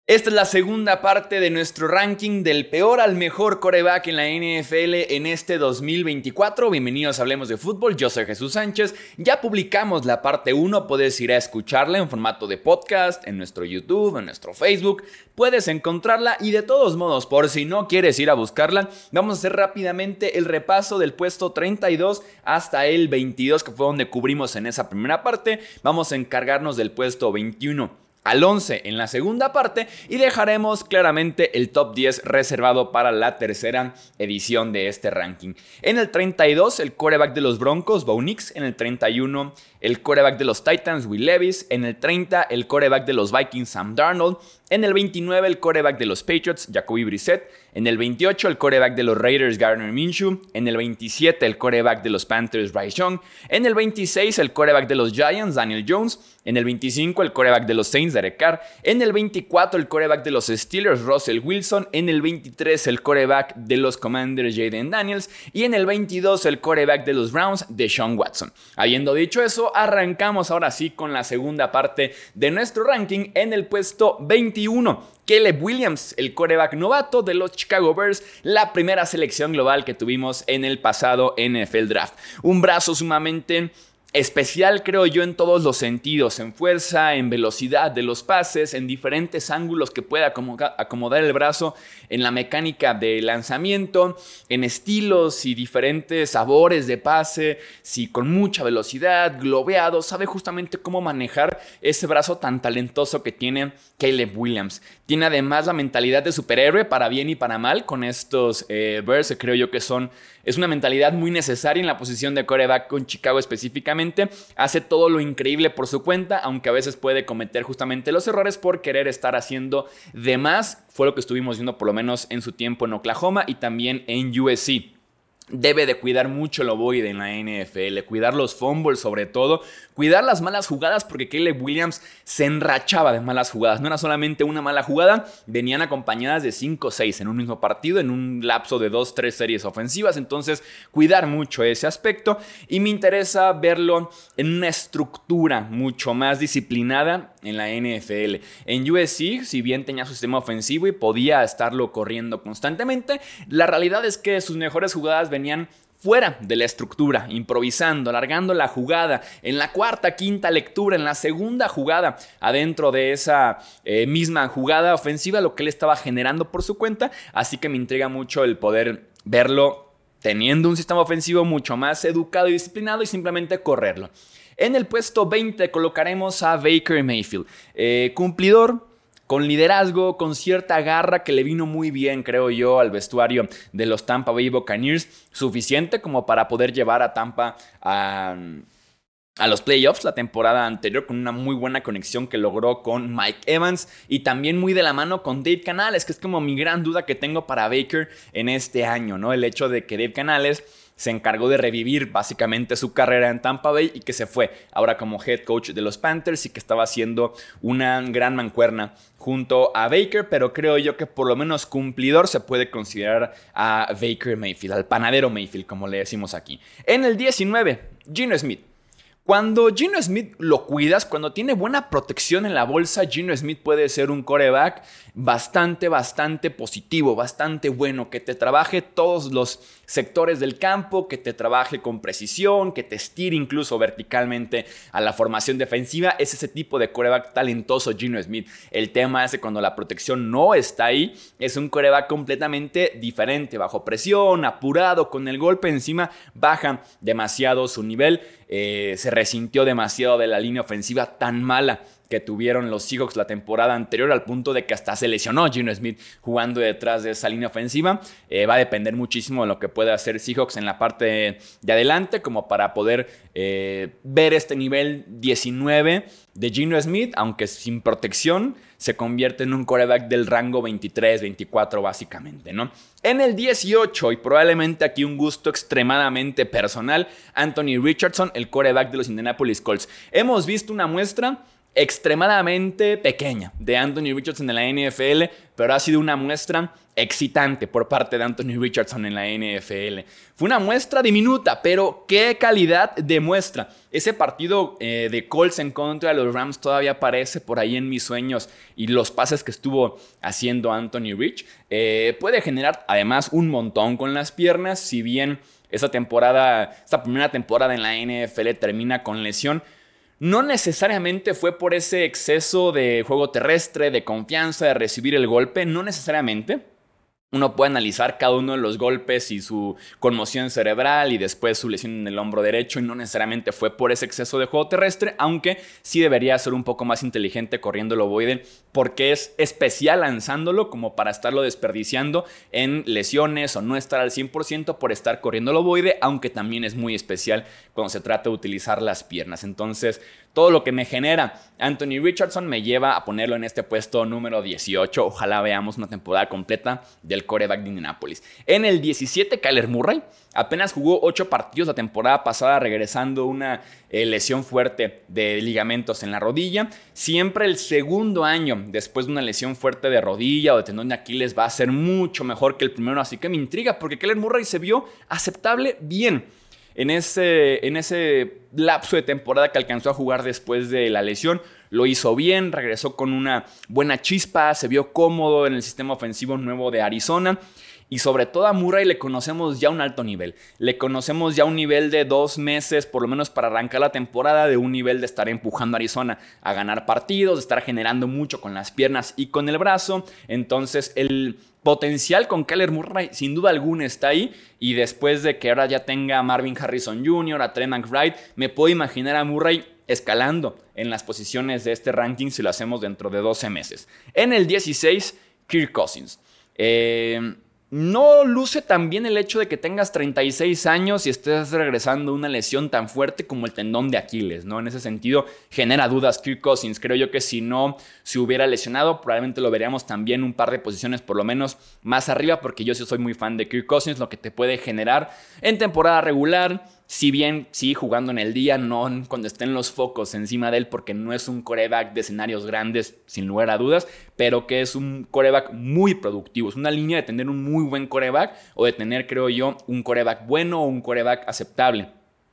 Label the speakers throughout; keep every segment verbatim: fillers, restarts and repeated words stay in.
Speaker 1: Esta es la segunda parte de nuestro ranking del peor al mejor quarterback en la N F L en este dos mil veinticuatro. Bienvenidos a Hablemos de Fútbol, yo soy Jesús Sánchez. Ya publicamos la parte uno, puedes ir a escucharla en formato de podcast, en nuestro YouTube, en nuestro Facebook. Puedes encontrarla y de todos modos, por si no quieres ir a buscarla, vamos a hacer rápidamente el repaso del puesto treinta y dos hasta el veintidós, que fue donde cubrimos en esa primera parte. Vamos a encargarnos del puesto veintiuno al once en la segunda parte y dejaremos claramente el top diez reservado para la tercera edición de este ranking. En el treinta y dos, el quarterback de los Broncos, Bo Nix. En el treinta y uno, el quarterback de los Titans, Will Levis. En el treinta, el quarterback de los Vikings, Sam Darnold. En el veintinueve, el quarterback de los Patriots, Jacoby Brissett. En el veintiocho, el quarterback de los Raiders, Gardner Minshew. En el veintisiete, el quarterback de los Panthers, Bryce Young. En el veintiséis, el quarterback de los Giants, Daniel Jones. En el veinticinco, el quarterback de los Saints, Derek Carr. En el veinticuatro, el quarterback de los Steelers, Russell Wilson. En el veintitrés, el quarterback de los Commanders, Jayden Daniels. Y en el veintidós, el quarterback de los Browns, Deshaun Watson. Habiendo dicho eso, arrancamos ahora sí con la segunda parte de nuestro ranking. En el puesto veintiuno, Caleb Williams, el quarterback novato de los Chicago Bears, la primera selección global que tuvimos en el pasado N F L Draft. Un brazo sumamente especial, creo yo, en todos los sentidos, en fuerza, en velocidad de los pases, en diferentes ángulos que pueda acomodar el brazo, en la mecánica de lanzamiento, en estilos y diferentes sabores de pase, sí, con mucha velocidad, globeado, sabe justamente cómo manejar ese brazo tan talentoso que tiene Caleb Williams. Tiene además la mentalidad de superhéroe para bien y para mal con estos eh, Bears, creo yo que son, es una mentalidad muy necesaria en la posición de quarterback con Chicago específicamente. Hace todo lo increíble por su cuenta, aunque a veces puede cometer justamente los errores por querer estar haciendo de más. Fue lo que estuvimos viendo por lo menos en su tiempo en Oklahoma y también en U S C. Debe de cuidar mucho el ovoide en la N F L, cuidar los fumbles sobre todo, cuidar las malas jugadas, porque Caleb Williams se enrachaba de malas jugadas. No era solamente una mala jugada, venían acompañadas de cinco o seis en un mismo partido, en un lapso de dos tres series ofensivas. Entonces, cuidar mucho ese aspecto y me interesa verlo en una estructura mucho más disciplinada en la N F L. En U S C, si bien tenía su sistema ofensivo y podía estarlo corriendo constantemente, la realidad es que sus mejores jugadas venían fuera de la estructura, improvisando, alargando la jugada, en la cuarta, quinta lectura, en la segunda jugada, adentro de esa eh, misma jugada ofensiva, lo que él estaba generando por su cuenta. Así que me intriga mucho el poder verlo teniendo un sistema ofensivo mucho más educado y disciplinado y simplemente correrlo. En el puesto veinte colocaremos a Baker Mayfield, eh, cumplidor, con liderazgo, con cierta garra que le vino muy bien, creo yo, al vestuario de los Tampa Bay Buccaneers. Suficiente como para poder llevar a Tampa a, a los playoffs la temporada anterior, con una muy buena conexión que logró con Mike Evans y también muy de la mano con Dave Canales, que es como mi gran duda que tengo para Baker en este año, ¿no? El hecho de que Dave Canales se encargó de revivir básicamente su carrera en Tampa Bay y que se fue ahora como head coach de los Panthers y que estaba haciendo una gran mancuerna junto a Baker, pero creo yo que por lo menos cumplidor se puede considerar a Baker Mayfield, al panadero Mayfield, como le decimos aquí. En el diecinueve, Geno Smith. Cuando Geno Smith lo cuidas, cuando tiene buena protección en la bolsa, Geno Smith puede ser un quarterback bastante, bastante positivo, bastante bueno, que te trabaje todos los sectores del campo, que te trabaje con precisión, que te estire incluso verticalmente a la formación defensiva. Es ese tipo de quarterback talentoso Geno Smith. El tema es que cuando la protección no está ahí, es un quarterback completamente diferente, bajo presión, apurado, con el golpe encima, baja demasiado su nivel. Eh, se resintió demasiado de la línea ofensiva tan mala que tuvieron los Seahawks la temporada anterior, al punto de que hasta se lesionó Geno Smith jugando detrás de esa línea ofensiva. Eh, va a depender muchísimo de lo que pueda hacer Seahawks en la parte de, de adelante, como para poder eh, ver este nivel diecinueve de Geno Smith, aunque sin protección, se convierte en un quarterback del rango veintitrés, veinticuatro básicamente, ¿no? En el dieciocho, y probablemente aquí un gusto extremadamente personal, Anthony Richardson, el quarterback de los Indianapolis Colts. Hemos visto una muestra extremadamente pequeña de Anthony Richardson en la N F L, pero ha sido una muestra excitante por parte de Anthony Richardson en la N F L. Fue una muestra diminuta, pero qué calidad de muestra. Ese partido eh, de Colts en contra de los Rams todavía aparece por ahí en mis sueños, y los pases que estuvo haciendo Anthony Rich eh, puede generar además un montón con las piernas. Si bien esa temporada, esta primera temporada en la N F L termina con lesión, no necesariamente fue por ese exceso de juego terrestre, de confianza, de recibir el golpe, no necesariamente. Uno puede analizar cada uno de los golpes y su conmoción cerebral y después su lesión en el hombro derecho, y no necesariamente fue por ese exceso de juego terrestre, aunque sí debería ser un poco más inteligente corriendo el ovoide, porque es especial lanzándolo como para estarlo desperdiciando en lesiones o no estar al cien por ciento por estar corriendo el ovoide, aunque también es muy especial cuando se trata de utilizar las piernas. Entonces, todo lo que me genera Anthony Richardson me lleva a ponerlo en este puesto número dieciocho. Ojalá veamos una temporada completa del quarterback de Indianapolis. En el diecisiete, Kyler Murray apenas jugó ocho partidos la temporada pasada, regresando una eh, lesión fuerte de ligamentos en la rodilla. Siempre el segundo año después de una lesión fuerte de rodilla o de tendón de Aquiles va a ser mucho mejor que el primero, así que me intriga porque Kyler Murray se vio aceptable bien en ese, en ese lapso de temporada que alcanzó a jugar después de la lesión. Lo hizo bien, regresó con una buena chispa, se vio cómodo en el sistema ofensivo nuevo de Arizona. Y sobre todo a Murray le conocemos ya un alto nivel. Le conocemos ya un nivel de dos meses, por lo menos para arrancar la temporada, de un nivel de estar empujando a Arizona a ganar partidos, de estar generando mucho con las piernas y con el brazo. Entonces el potencial con Kyler Murray sin duda alguna está ahí, y después de que ahora ya tenga a Marvin Harrison junior, a Trey McBride, me puedo imaginar a Murray escalando en las posiciones de este ranking si lo hacemos dentro de doce meses. En el dieciséis, Kirk Cousins. Eh... No luce tan bien el hecho de que tengas treinta y seis años y estés regresando una lesión tan fuerte como el tendón de Aquiles, ¿no? En ese sentido, genera dudas Kirk Cousins. Creo yo que si no se hubiera lesionado, probablemente lo veríamos también un par de posiciones por lo menos más arriba, porque yo sí soy muy fan de Kirk Cousins, lo que te puede generar en temporada regular. Si bien sí jugando en el día, no cuando estén los focos encima de él, porque no es un quarterback de escenarios grandes, sin lugar a dudas, pero que es un quarterback muy productivo. Es una línea de tener un muy buen quarterback o de tener, creo yo, un quarterback bueno o un quarterback aceptable.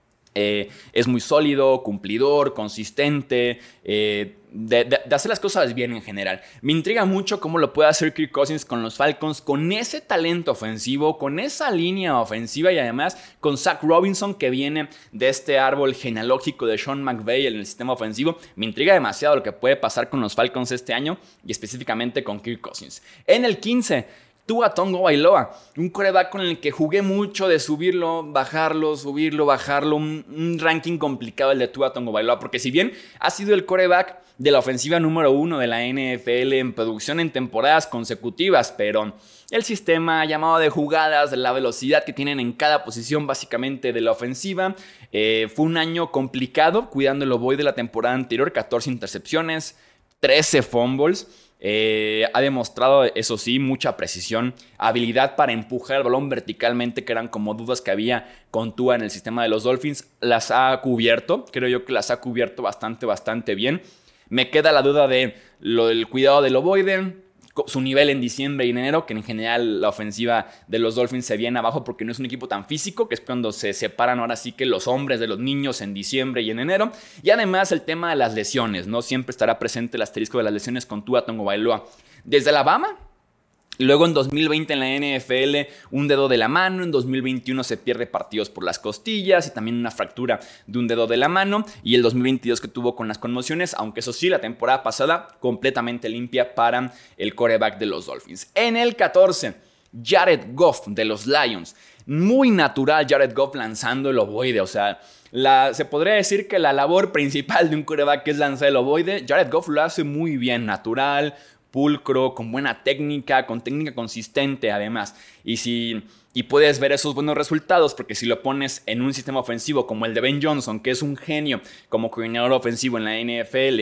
Speaker 1: Eh, es muy sólido, cumplidor, consistente, eh, de, de, de hacer las cosas bien en general. Me intriga mucho cómo lo puede hacer Kirk Cousins con los Falcons, con ese talento ofensivo, con esa línea ofensiva, y además con Zach Robinson, que viene de este árbol genealógico de Sean McVay en el sistema ofensivo. Me intriga demasiado lo que puede pasar con los Falcons este año, y específicamente con Kirk Cousins. En el quince, Tua Tagovailoa, un quarterback con el que jugué mucho de subirlo, bajarlo, subirlo, bajarlo. Un, un ranking complicado el de Tua Tagovailoa, porque si bien ha sido el quarterback de la ofensiva número uno de la N F L en producción en temporadas consecutivas, pero el sistema llamado de jugadas, la velocidad que tienen en cada posición básicamente de la ofensiva, eh, fue un año complicado cuidando el ovoide de la temporada anterior. catorce intercepciones, trece fumbles. Eh, ha demostrado, eso sí, mucha precisión, habilidad para empujar el balón verticalmente, que eran como dudas que había con Tua en el sistema de los Dolphins. Las ha cubierto, creo yo que las ha cubierto bastante, bastante bien. Me queda la duda de lo del cuidado del ovoide, su nivel en diciembre y en enero, que en general la ofensiva de los Dolphins se viene abajo porque no es un equipo tan físico, que es cuando se separan ahora sí que los hombres de los niños en diciembre y en enero. Y además el tema de las lesiones, ¿no? Siempre estará presente el asterisco de las lesiones con Tua Tagovailoa. Desde Alabama, luego en dos mil veinte en la N F L un dedo de la mano, en dos mil veintiuno se pierde partidos por las costillas y también una fractura de un dedo de la mano, y el dos mil veintidós que tuvo con las conmociones, aunque eso sí, la temporada pasada completamente limpia para el quarterback de los Dolphins. En el catorce, Jared Goff de los Lions. Muy natural Jared Goff lanzando el ovoide, o sea, la, se podría decir que la labor principal de un quarterback es lanzar el ovoide. Jared Goff lo hace muy bien, natural, pulcro, con buena técnica, con técnica consistente además. Y, si, y puedes ver esos buenos resultados porque si lo pones en un sistema ofensivo como el de Ben Johnson, que es un genio como coordinador ofensivo en la N F L,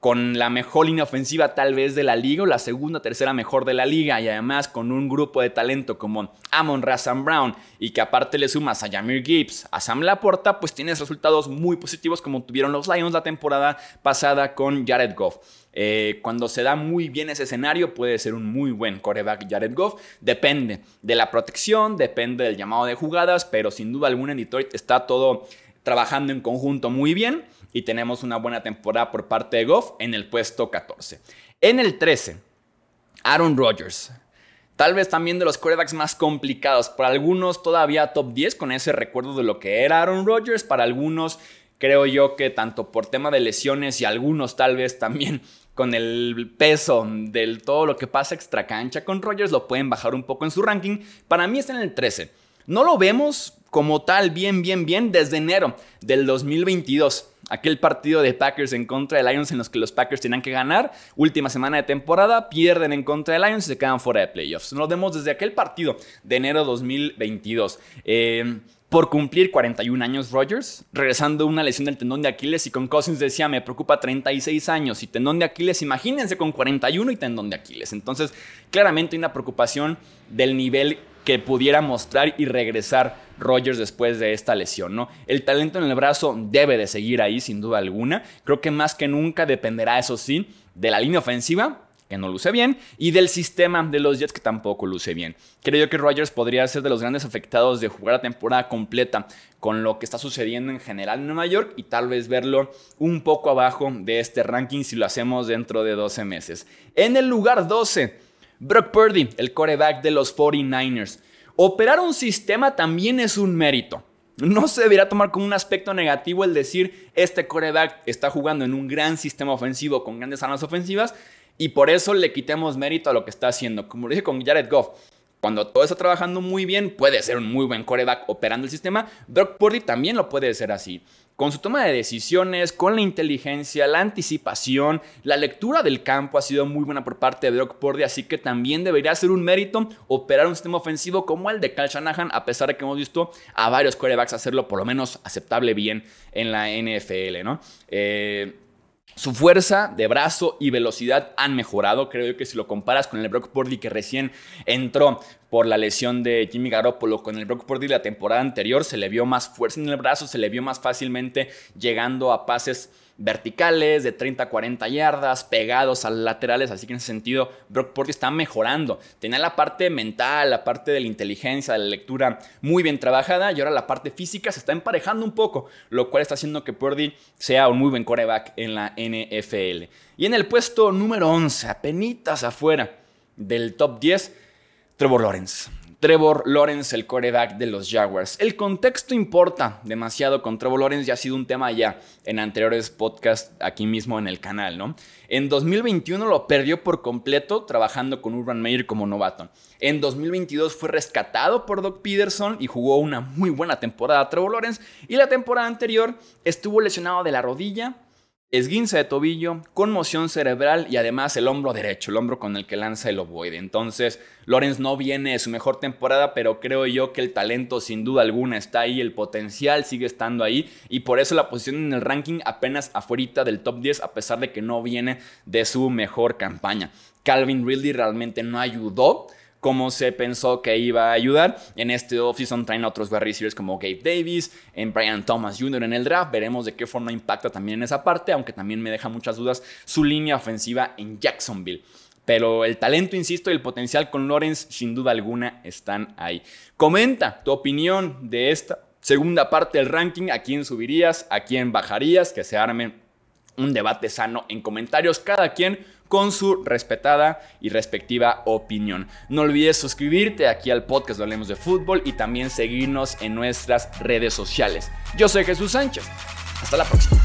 Speaker 1: con la mejor línea ofensiva tal vez de la liga, o la segunda o tercera mejor de la liga, y además con un grupo de talento como Amon-Ra Saint Brown, y que aparte le sumas a Jahmyr Gibbs, a Sam Laporta, pues tienes resultados muy positivos como tuvieron los Lions la temporada pasada con Jared Goff. Eh, cuando se da muy bien ese escenario, puede ser un muy buen quarterback Jared Goff. Depende de la protección, depende del llamado de jugadas, pero sin duda alguna en Detroit está todo trabajando en conjunto muy bien. Y tenemos una buena temporada por parte de Goff en el puesto catorce. En el trece, Aaron Rodgers. Tal vez también de los quarterbacks más complicados. Para algunos todavía top diez con ese recuerdo de lo que era Aaron Rodgers. Para algunos creo yo que tanto por tema de lesiones y algunos tal vez también con el peso de todo lo que pasa extra cancha con Rodgers lo pueden bajar un poco en su ranking. Para mí está en el trece. No lo vemos como tal bien, bien, bien desde enero del dos mil veintidós. Aquel partido de Packers en contra de Lions en los que los Packers tenían que ganar. Última semana de temporada, pierden en contra de Lions y se quedan fuera de playoffs. Nos lo vemos desde aquel partido de enero dos mil veintidós. Eh, por cumplir cuarenta y un años Rodgers, regresando una lesión del tendón de Aquiles, y con Cousins decía, me preocupa treinta y seis años y tendón de Aquiles, imagínense con cuarenta y uno y tendón de Aquiles. Entonces, claramente hay una preocupación del nivel que pudiera mostrar y regresar Rodgers después de esta lesión, ¿no? El talento en el brazo debe de seguir ahí, sin duda alguna. Creo que más que nunca dependerá, eso sí, de la línea ofensiva, que no luce bien, y del sistema de los Jets, que tampoco luce bien. Creo yo que Rodgers podría ser de los grandes afectados de jugar la temporada completa con lo que está sucediendo en general en Nueva York, y tal vez verlo un poco abajo de este ranking si lo hacemos dentro de doce meses. En el lugar doce, Brock Purdy, el quarterback de los cuarenta y nueve ers. Operar un sistema también es un mérito. No se debería tomar como un aspecto negativo el decir este quarterback está jugando en un gran sistema ofensivo con grandes armas ofensivas y por eso le quitemos mérito a lo que está haciendo. Como lo dije con Jared Goff, cuando todo está trabajando muy bien, puede ser un muy buen quarterback operando el sistema. Brock Purdy también lo puede ser así. Con su toma de decisiones, con la inteligencia, la anticipación, la lectura del campo ha sido muy buena por parte de Brock Purdy, así que también debería ser un mérito operar un sistema ofensivo como el de Kyle Shanahan, a pesar de que hemos visto a varios quarterbacks hacerlo por lo menos aceptable bien en la N F L, ¿no? Eh... Su fuerza de brazo y velocidad han mejorado. Creo yo que si lo comparas con el Brock Purdy que recién entró por la lesión de Jimmy Garoppolo, con el Brock Purdy de la temporada anterior, se le vio más fuerza en el brazo, se le vio más fácilmente llegando a pases verticales de treinta a cuarenta yardas, pegados a los laterales, así que en ese sentido Brock Purdy está mejorando. Tenía la parte mental, la parte de la inteligencia, de la lectura muy bien trabajada, y ahora la parte física se está emparejando un poco, lo cual está haciendo que Purdy sea un muy buen quarterback en la N F L. Y en el puesto número once, apenitas afuera del top diez, Trevor Lawrence. Trevor Lawrence, el quarterback de los Jaguars. El contexto importa demasiado con Trevor Lawrence, ya ha sido un tema ya en anteriores podcasts aquí mismo en el canal, ¿no? En dos mil veintiuno lo perdió por completo trabajando con Urban Meyer como novato. En dos mil veintidós fue rescatado por Doug Peterson y jugó una muy buena temporada Trevor Lawrence. Y la temporada anterior estuvo lesionado de la rodilla, esguince de tobillo, conmoción cerebral y además el hombro derecho, el hombro con el que lanza el ovoide. Entonces, Lawrence no viene de su mejor temporada, pero creo yo que el talento sin duda alguna está ahí, el potencial sigue estando ahí y por eso la posición en el ranking apenas afuera del top diez, a pesar de que no viene de su mejor campaña. Calvin Ridley realmente no ayudó como se pensó que iba a ayudar. En este offseason traen a otros wide receivers como Gabe Davis, en Brian Thomas junior en el draft. Veremos de qué forma impacta también en esa parte, aunque también me deja muchas dudas su línea ofensiva en Jacksonville. Pero el talento, insisto, y el potencial con Lawrence, sin duda alguna, están ahí. Comenta tu opinión de esta segunda parte del ranking. ¿A quién subirías? ¿A quién bajarías? Que se arme un debate sano en comentarios, cada quien con su respetada y respectiva opinión. No olvides suscribirte aquí al podcast de Hablemos de Fútbol y también seguirnos en nuestras redes sociales. Yo soy Jesús Sánchez. Hasta la próxima.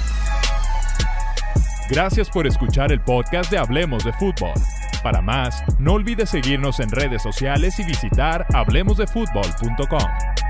Speaker 2: Gracias por escuchar el podcast de Hablemos de Fútbol. Para más, no olvides seguirnos en redes sociales y visitar hablemos de fútbol punto com.